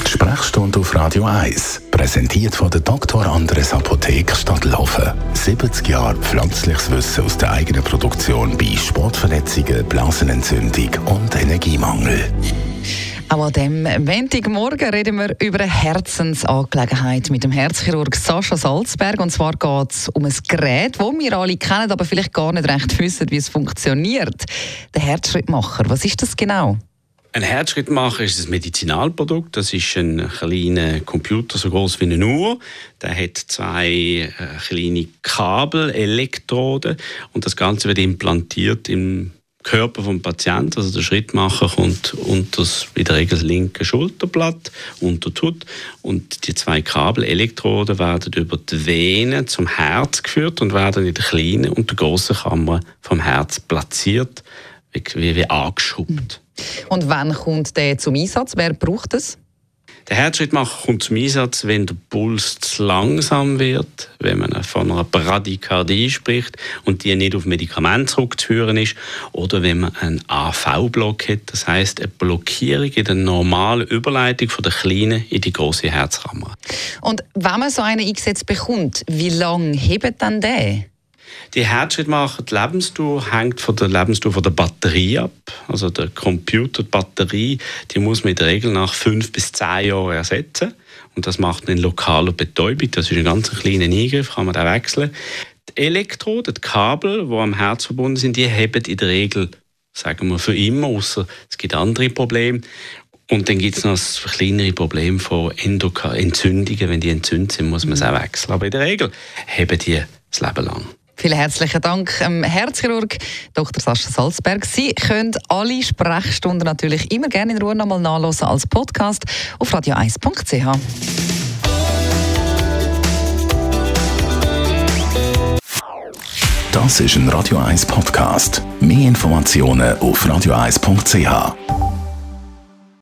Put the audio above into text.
Die Sprechstunde auf Radio 1, präsentiert von der Dr. Andres Apotheke Stadtlaufen. 70 Jahre pflanzliches Wissen aus der eigenen Produktion bei Sportverletzungen, Blasenentzündung und Energiemangel. Auch an diesem Montagmorgen reden wir über eine Herzensangelegenheit mit dem Herzchirurg Sascha Salzberg. Und zwar geht es um ein Gerät, das wir alle kennen, aber vielleicht gar nicht recht wissen, wie es funktioniert. Der Herzschrittmacher, was ist das genau? Ein Herzschrittmacher ist ein Medizinalprodukt. Das ist ein kleiner Computer, so groß wie eine Uhr. Der hat 2 kleine Kabel, Elektroden. Und das Ganze wird implantiert im Körper des Patienten. Also der Schrittmacher kommt unter in der Regel das linke Schulterblatt, unter die Haut. Und die 2 Kabel, Elektroden, werden über die Venen zum Herz geführt und werden in der kleinen und der grossen Kammer vom Herz platziert, wie angeschobt. Und wann kommt der zum Einsatz? Wer braucht es? Der Herzschrittmacher kommt zum Einsatz, wenn der Puls zu langsam wird, wenn man von einer Bradykardie spricht und die nicht auf Medikamente zurückzuführen ist, oder wenn man einen AV-Block hat, das heisst eine Blockierung in der normalen Überleitung von der kleinen in die grosse Herzkammer. Und wenn man so einen eingesetzt bekommt, wie lange hebt dann der? Die Herzschrittmacher, die Lebensdauer hängt von der Lebensdauer von der Batterie ab. Also der Computer, die Batterie, die muss man in der Regel nach 5 bis 10 Jahren ersetzen. Und das macht man in lokaler Betäubung. Das ist ein ganz kleiner Eingriff, kann man da wechseln. Die Elektroden, die Kabel, die am Herz verbunden sind, die heben in der Regel, sagen wir, für immer, ausser es gibt andere Probleme. Und dann gibt es noch das kleinere Problem von Entzündungen. Wenn die entzündet sind, muss man es auch wechseln. Aber in der Regel heben die das Leben lang. Vielen herzlichen Dank, Herzchirurg Dr. Sascha Salzberg. Sie können alle Sprechstunden natürlich immer gerne in Ruhe nochmal nachhören als Podcast auf radio1.ch. Das ist ein Radio 1 Podcast. Mehr Informationen auf radio1.ch.